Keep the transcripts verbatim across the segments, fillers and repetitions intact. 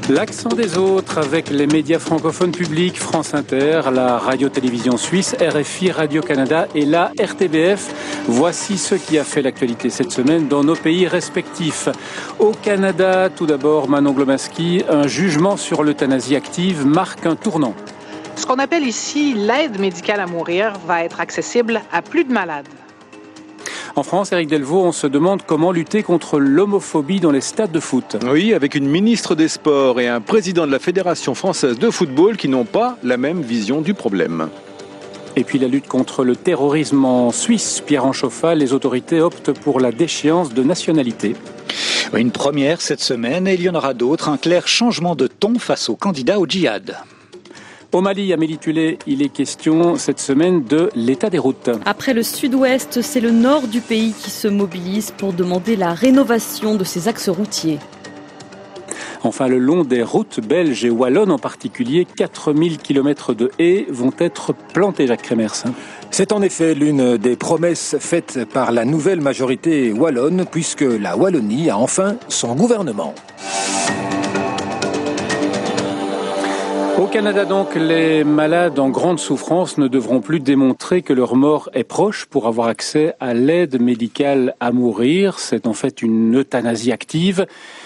L'accent des autres avec les médias francophones publics, France Inter, la radio-télévision suisse, R F I, Radio-Canada et la R T B F. Voici ce qui a fait l'actualité cette semaine dans nos pays respectifs. Au Canada, tout d'abord, Manon Glomaski, un jugement sur l'euthanasie active marque un tournant. Ce qu'on appelle ici l'aide médicale à mourir va être accessible à plus de malades. En France, Éric Delvaux, on se demande comment lutter contre l'homophobie dans les stades de foot. Oui, avec une ministre des Sports et un président de la Fédération française de football qui n'ont pas la même vision du problème. Et puis la lutte contre le terrorisme en Suisse. Pierre Anchoffat, les autorités optent pour la déchéance de nationalité. Une première cette semaine et il y en aura d'autres. Un clair changement de ton face aux candidats au djihad. Au Mali, Amélie Tullet, il est question cette semaine de l'état des routes. Après le sud-ouest, c'est le nord du pays qui se mobilise pour demander la rénovation de ses axes routiers. Enfin, le long des routes belges et wallonnes en particulier, quatre mille kilomètres de haies vont être plantés, Jacques Kremers. C'est en effet l'une des promesses faites par la nouvelle majorité wallonne, puisque la Wallonie a enfin son gouvernement. Au Canada donc, les malades en grande souffrance ne devront plus démontrer que leur mort est proche pour avoir accès à l'aide médicale à mourir. C'est en fait une euthanasie active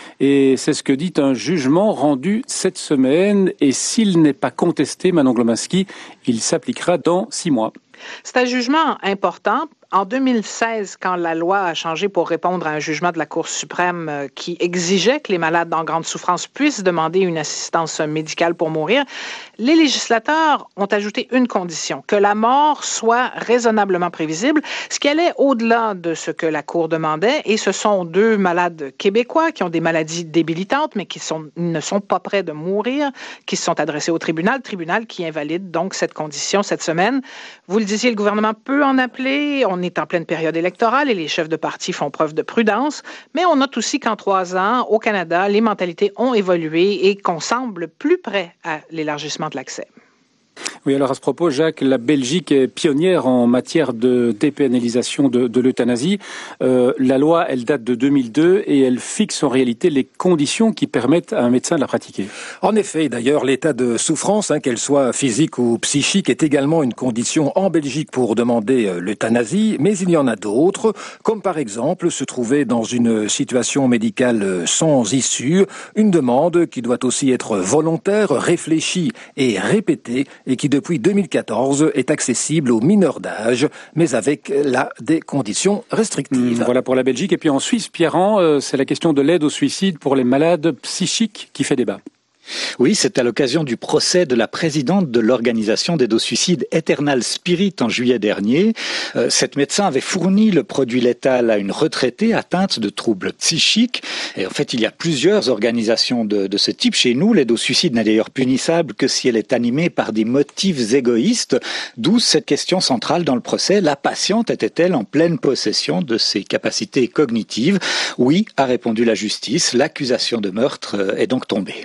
et c'est ce que dit un jugement rendu cette semaine. Et s'il n'est pas contesté, Manon Glomaski, il s'appliquera dans six mois. C'est un jugement important. En deux mille seize, quand la loi a changé pour répondre à un jugement de la Cour suprême qui exigeait que les malades en grande souffrance puissent demander une assistance médicale pour mourir, les législateurs ont ajouté une condition, que la mort soit raisonnablement prévisible, ce qui allait au-delà de ce que la Cour demandait. Et ce sont deux malades québécois qui ont des maladies débilitantes, mais qui sont, ne sont pas prêts de mourir, qui se sont adressés au tribunal, tribunal qui invalide donc cette condition cette semaine. Vous le disiez, le gouvernement peut en appeler. On est en pleine période électorale et les chefs de parti font preuve de prudence, mais on note aussi qu'en trois ans, au Canada, les mentalités ont évolué et qu'on semble plus près à l'élargissement de l'accès. Oui, alors à ce propos, Jacques, la Belgique est pionnière en matière de dépénalisation de, de l'euthanasie. Euh, la loi, elle date de deux mille deux et elle fixe en réalité les conditions qui permettent à un médecin de la pratiquer. En effet, d'ailleurs, l'état de souffrance, hein, qu'elle soit physique ou psychique, est également une condition en Belgique pour demander euh, l'euthanasie, mais il y en a d'autres, comme par exemple se trouver dans une situation médicale sans issue, une demande qui doit aussi être volontaire, réfléchie et répétée, et qui depuis deux mille quatorze est accessible aux mineurs d'âge, mais avec là des conditions restrictives. Mmh, voilà pour la Belgique. Et puis en Suisse, Pierre-An, euh, c'est la question de l'aide au suicide pour les malades psychiques qui fait débat. Oui, c'est à l'occasion du procès de la présidente de l'organisation d'aide au suicide Eternal Spirit en juillet dernier. Euh, cette médecin avait fourni le produit létal à une retraitée atteinte de troubles psychiques. Et en fait, il y a plusieurs organisations de, de ce type chez nous. L'aide au suicide n'est d'ailleurs punissable que si elle est animée par des motifs égoïstes. D'où cette question centrale dans le procès. La patiente était-elle en pleine possession de ses capacités cognitives? Oui, a répondu la justice. L'accusation de meurtre est donc tombée.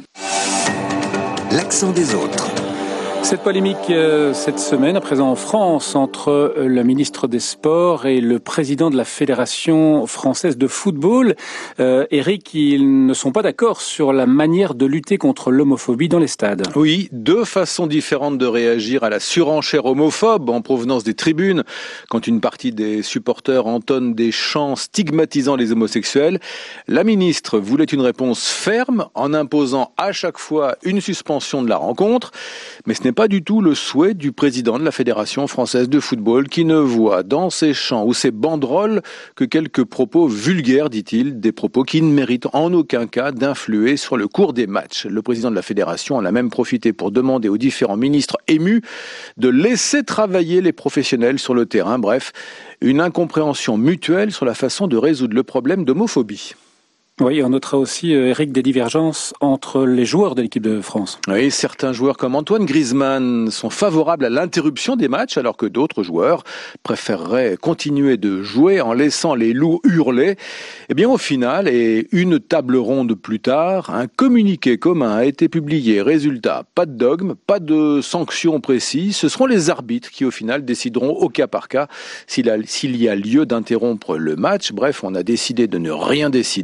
L'accent des autres. Cette polémique euh, cette semaine, à présent en France, entre euh, la ministre des Sports et le président de la Fédération française de football. Euh, Eric, ils ne sont pas d'accord sur la manière de lutter contre l'homophobie dans les stades. Oui, deux façons différentes de réagir à la surenchère homophobe en provenance des tribunes. Quand une partie des supporters entonne des chants stigmatisant les homosexuels, la ministre voulait une réponse ferme en imposant à chaque fois une suspension de la rencontre. Mais ce n'est pas du tout le souhait du président de la Fédération française de football qui ne voit dans ses chants ou ses banderoles que quelques propos vulgaires, dit-il, des propos qui ne méritent en aucun cas d'influer sur le cours des matchs. Le président de la Fédération en a même profité pour demander aux différents ministres émus de laisser travailler les professionnels sur le terrain. Bref, une incompréhension mutuelle sur la façon de résoudre le problème d'homophobie. Oui, on notera aussi, Eric, des divergences entre les joueurs de l'équipe de France. Oui, certains joueurs comme Antoine Griezmann sont favorables à l'interruption des matchs, alors que d'autres joueurs préféreraient continuer de jouer en laissant les loups hurler. Eh bien, au final, et une table ronde plus tard, un communiqué commun a été publié. Résultat, pas de dogme, pas de sanctions précises. Ce seront les arbitres qui, au final, décideront au cas par cas s'il, a, s'il y a lieu d'interrompre le match. Bref, on a décidé de ne rien décider.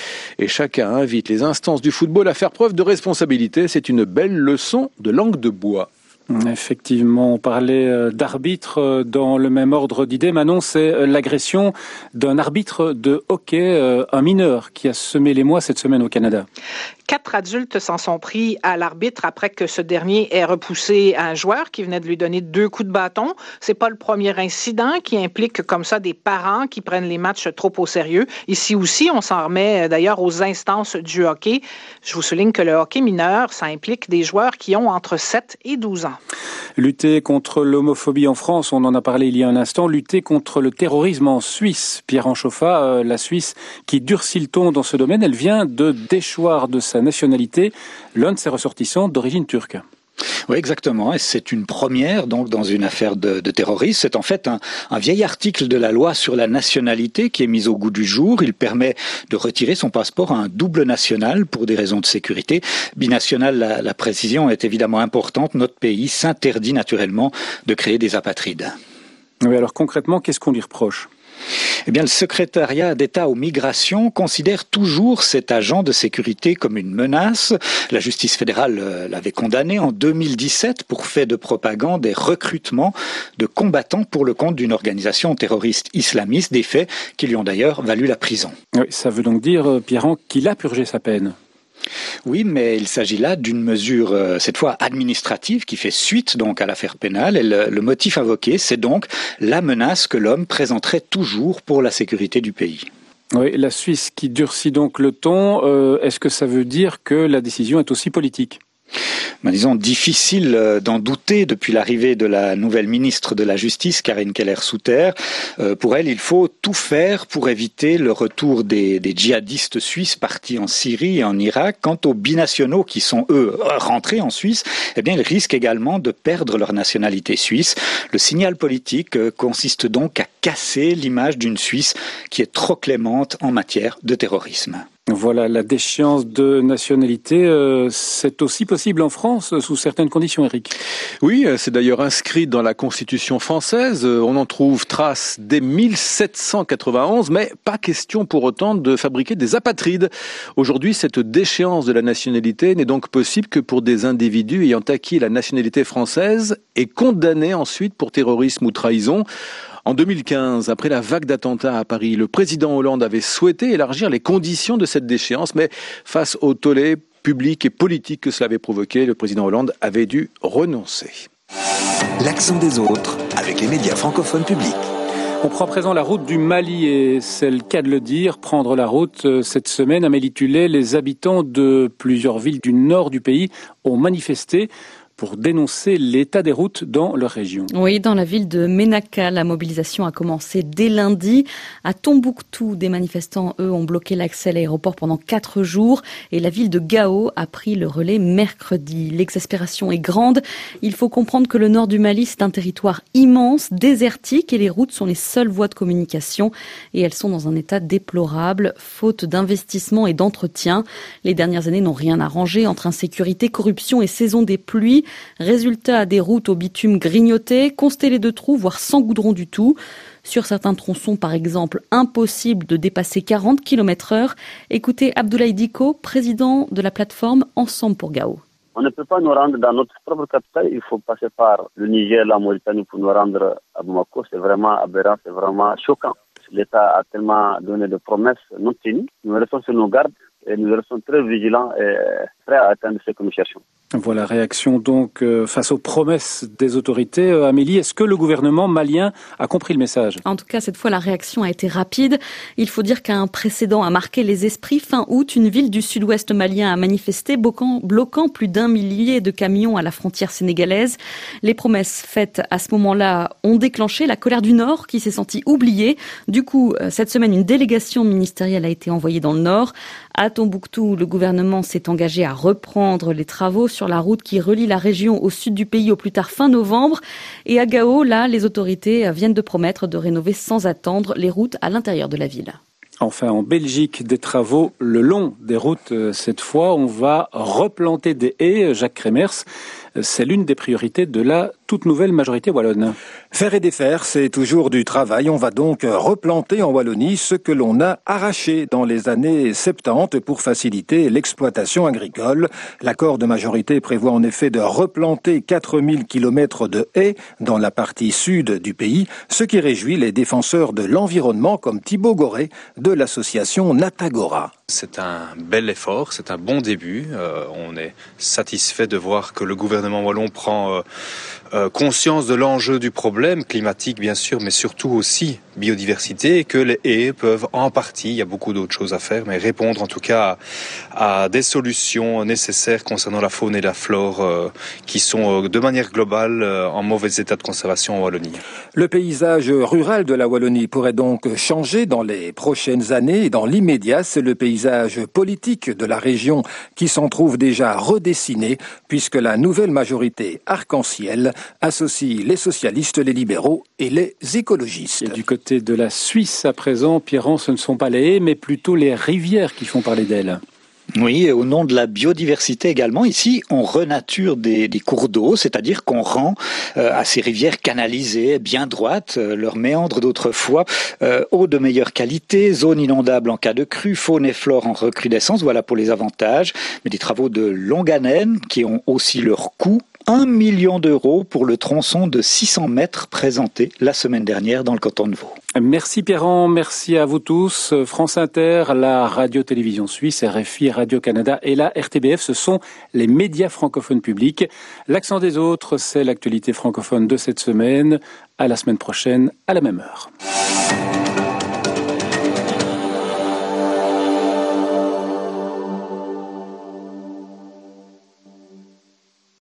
Et chacun invite les instances du football à faire preuve de responsabilité. C'est une belle leçon de langue de bois. Effectivement, on parlait d'arbitre dans le même ordre d'idées. Manon, c'est l'agression d'un arbitre de hockey, un mineur, qui a semé l'émoi cette semaine au Canada. Quatre adultes s'en sont pris à l'arbitre après que ce dernier ait repoussé un joueur qui venait de lui donner deux coups de bâton. C'est pas le premier incident qui implique comme ça des parents qui prennent les matchs trop au sérieux. Ici aussi, on s'en remet d'ailleurs aux instances du hockey. Je vous souligne que le hockey mineur, ça implique des joueurs qui ont entre sept et douze ans. Lutter contre l'homophobie en France, on en a parlé il y a un instant. Lutter contre le terrorisme en Suisse. Pierre Anchofa, euh, la Suisse qui durcit le ton dans ce domaine, elle vient de déchoir de sa nationalité l'un de ses ressortissants d'origine turque. Oui, exactement. Et c'est une première donc dans une affaire de, de terrorisme. C'est en fait un, un vieil article de la loi sur la nationalité qui est mis au goût du jour. Il permet de retirer son passeport à un double national pour des raisons de sécurité. Binational, la, la précision est évidemment importante. Notre pays s'interdit naturellement de créer des apatrides. Oui, alors concrètement, qu'est-ce qu'on lui reproche ? Eh bien, le secrétariat d'État aux migrations considère toujours cet agent de sécurité comme une menace. La justice fédérale l'avait condamné en deux mille dix-sept pour fait de propagande et recrutement de combattants pour le compte d'une organisation terroriste islamiste, des faits qui lui ont d'ailleurs valu la prison. Oui, ça veut donc dire, Pierre, qu'il a purgé sa peine. Oui, mais il s'agit là d'une mesure, euh, cette fois administrative, qui fait suite donc à l'affaire pénale. Et le, le motif invoqué, c'est donc la menace que l'homme présenterait toujours pour la sécurité du pays. Oui, la Suisse qui durcit donc le ton, euh, est-ce que ça veut dire que la décision est aussi politique ? Ben, disons, difficile d'en douter depuis l'arrivée de la nouvelle ministre de la Justice, Karine Keller-Souter. Euh, pour elle, il faut tout faire pour éviter le retour des, des djihadistes suisses partis en Syrie et en Irak. Quant aux binationaux qui sont, eux, rentrés en Suisse, eh bien, ils risquent également de perdre leur nationalité suisse. Le signal politique euh, consiste donc à casser l'image d'une Suisse qui est trop clémente en matière de terrorisme. Voilà, la déchéance de nationalité, euh, c'est aussi possible en France sous certaines conditions, Eric. Oui, c'est d'ailleurs inscrit dans la Constitution française. On en trouve trace dès mille sept cent quatre-vingt-onze, mais pas question pour autant de fabriquer des apatrides. Aujourd'hui, cette déchéance de la nationalité n'est donc possible que pour des individus ayant acquis la nationalité française et condamnés ensuite pour terrorisme ou trahison. En deux mille quinze, après la vague d'attentats à Paris, le président Hollande avait souhaité élargir les conditions de cette déchéance, mais face au tollé public et politique que cela avait provoqué, le président Hollande avait dû renoncer. L'accent des autres avec les médias francophones publics. On prend à présent la route du Mali et c'est le cas de le dire. Prendre la route cette semaine, Amélie Tullet, les habitants de plusieurs villes du nord du pays ont manifesté pour dénoncer l'état des routes dans leur région. Oui, dans la ville de Ménaka, la mobilisation a commencé dès lundi. À Tombouctou, des manifestants, eux, ont bloqué l'accès à l'aéroport pendant quatre jours et la ville de Gao a pris le relais mercredi. L'exaspération est grande. Il faut comprendre que le nord du Mali, c'est un territoire immense, désertique et les routes sont les seules voies de communication et elles sont dans un état déplorable, faute d'investissement et d'entretien. Les dernières années n'ont rien arrangé entre insécurité, corruption et saison des pluies. Résultat, des routes au bitume grignoté, constellées de trous, voire sans goudron du tout. Sur certains tronçons, par exemple, impossible de dépasser quarante kilomètres heure. Écoutez Abdoulaye Diko, président de la plateforme Ensemble pour Gao. On ne peut pas nous rendre dans notre propre capitale, il faut passer par le Niger, la Mauritanie pour nous rendre à Bamako. C'est vraiment aberrant, c'est vraiment choquant. L'État a tellement donné de promesses non tenues. Nous restons sur nos gardes et nous restons très vigilants et prêts à atteindre ce que nous cherchons. Voilà, réaction donc euh, face aux promesses des autorités. Euh, Amélie, est-ce que le gouvernement malien a compris le message ? En tout cas, cette fois, la réaction a été rapide. Il faut dire qu'un précédent a marqué les esprits. Fin août, une ville du sud-ouest malien a manifesté, bloquant, bloquant plus d'un millier de camions à la frontière sénégalaise. Les promesses faites à ce moment-là ont déclenché la colère du Nord qui s'est sentie oubliée. Du coup, cette semaine, une délégation ministérielle a été envoyée dans le Nord. À Tombouctou, le gouvernement s'est engagé à reprendre les travaux sur la route qui relie la région au sud du pays au plus tard fin novembre. Et à Gao, là, les autorités viennent de promettre de rénover sans attendre les routes à l'intérieur de la ville. Enfin, en Belgique, des travaux le long des routes. Cette fois, on va replanter des haies. Jacques Kremers, C'est l'une des priorités de la toute nouvelle majorité wallonne. Faire et défaire, c'est toujours du travail. On va donc replanter en Wallonie ce que l'on a arraché dans les années soixante-dix pour faciliter l'exploitation agricole. L'accord de majorité prévoit en effet de replanter quatre mille kilomètres de haies dans la partie sud du pays, ce qui réjouit les défenseurs de l'environnement comme Thibaut Goré de l'association Natagora. C'est un bel effort, c'est un bon début. Euh, on est satisfait de voir que le gouvernement wallon prend euh, euh, conscience de l'enjeu du problème climatique, bien sûr, mais surtout aussi biodiversité, et que les haies peuvent en partie, il y a beaucoup d'autres choses à faire, mais répondre en tout cas à, à des solutions nécessaires concernant la faune et la flore euh, qui sont euh, de manière globale euh, en mauvais état de conservation en Wallonie. Le paysage rural de la Wallonie pourrait donc changer dans les prochaines années et dans l'immédiat, c'est le paysage politique de la région qui s'en trouve déjà redessiné puisque la nouvelle majorité arc-en-ciel associe les socialistes, les libéraux et les écologistes. Et du côté de la Suisse à présent, Pierran, ce ne sont pas les haies mais plutôt les rivières qui font parler d'elles. Oui, et au nom de la biodiversité également, ici, on renature des, des cours d'eau, c'est-à-dire qu'on rend euh, à ces rivières canalisées, bien droites, euh, leurs méandres d'autrefois, euh, eau de meilleure qualité, zone inondable en cas de crue, faune et flore en recrudescence, voilà pour les avantages. Mais des travaux de longue haleine qui ont aussi leur coût. Un million d'euros pour le tronçon de six cents mètres présenté la semaine dernière dans le canton de Vaud. Merci Pierran, merci à vous tous. France Inter, la radio-télévision suisse, R F I, Radio-Canada et la R T B F, ce sont les médias francophones publics. L'accent des autres, c'est l'actualité francophone de cette semaine. À la semaine prochaine, à la même heure.